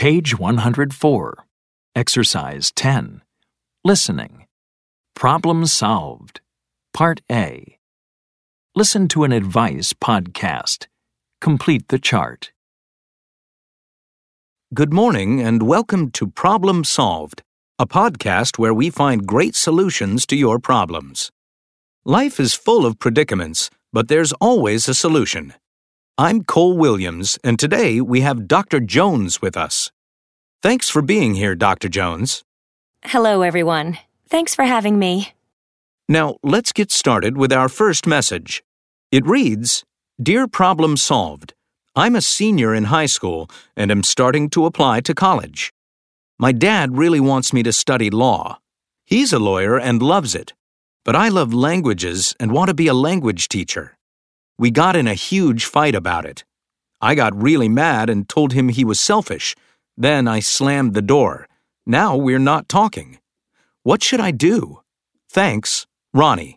Page 104. Exercise 10. Listening. Problem solved. Part A. Listen to an advice podcast. Complete the chart. Good morning and welcome to Problem Solved, a podcast where we find great solutions to your problems. Life is full of predicaments, but there's always a solution. I'm Cole Williams, and today we have Dr. Jones with us. Thanks for being here, Dr. Jones. Hello, everyone. Thanks for having me. Now, let's get started with our first message. It reads, Dear Problem Solved, I'm a senior in high school and am starting to apply to college. My dad really wants me to study law. He's a lawyer and loves it, but I love languages and want to be a language teacher. We got in a huge fight about it. I got really mad and told him he was selfish. Then I slammed the door. Now we're not talking. What should I do? Thanks, Ronnie.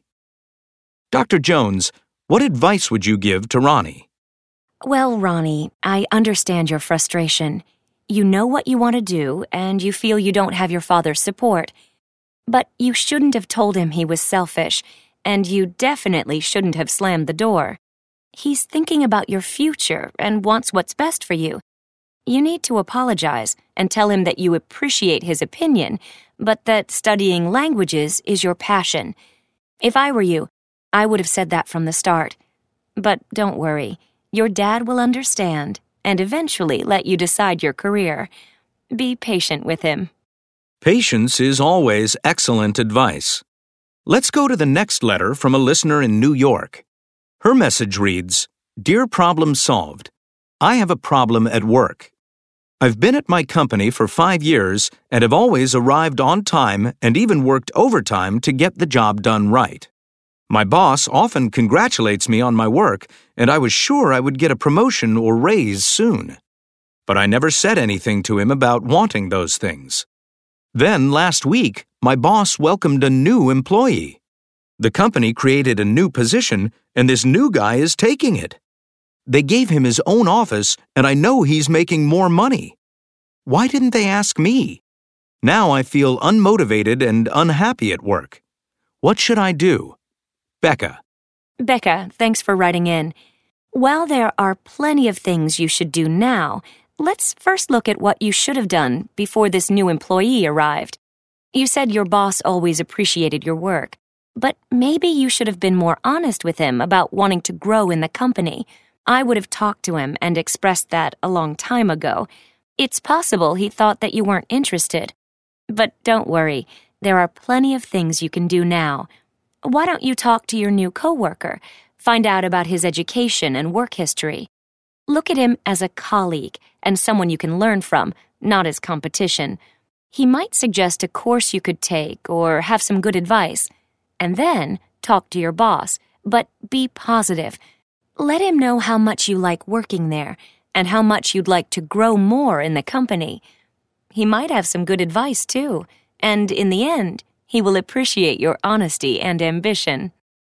Dr. Jones, what advice would you give to Ronnie? Well, Ronnie, I understand your frustration. You know what you want to do, and you feel you don't have your father's support. But you shouldn't have told him he was selfish, and you definitely shouldn't have slammed the door. He's thinking about your future and wants what's best for you. You need to apologize and tell him that you appreciate his opinion, but that studying languages is your passion. If I were you, I would have said that from the start. But don't worry, your dad will understand and eventually let you decide your career. Be patient with him. Patience is always excellent advice. Let's go to the next letter from a listener in New York. Her message reads, Dear Problem Solved, I have a problem at work. I've been at my company for 5 years and have always arrived on time and even worked overtime to get the job done right. My boss often congratulates me on my work, and I was sure I would get a promotion or raise soon. But I never said anything to him about wanting those things. Then last week, my boss welcomed a new employee. The company created a new position, and this new guy is taking it. They gave him his own office, and I know he's making more money. Why didn't they ask me? Now I feel unmotivated and unhappy at work. What should I do? Becca. Becca, thanks for writing in. While there are plenty of things you should do now, let's first look at what you should have done before this new employee arrived. You said your boss always appreciated your work, but maybe you should have been more honest with him about wanting to grow in the company. I would have talked to him and expressed that a long time ago. It's possible he thought that you weren't interested. But don't worry, there are plenty of things you can do now. Why don't you talk to your new coworker? Find out about his education and work history. Look at him as a colleague and someone you can learn from, not as competition. He might suggest a course you could take or have some good advice. And then talk to your boss, but be positive. Let him know how much you like working there and how much you'd like to grow more in the company. He might have some good advice, too, and in the end, he will appreciate your honesty and ambition.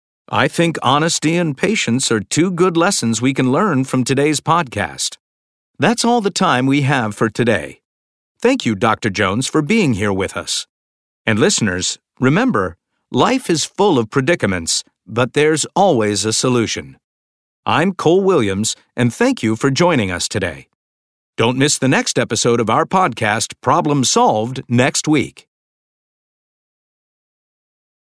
I think honesty and patience are 2 good lessons we can learn from today's podcast. That's all the time we have for today. Thank you, Dr. Jones, for being here with us. And listeners, remember, life is full of predicaments, but there's always a solution. I'm Cole Williams, and thank you for joining us today. Don't miss the next episode of our podcast, Problem Solved, next week.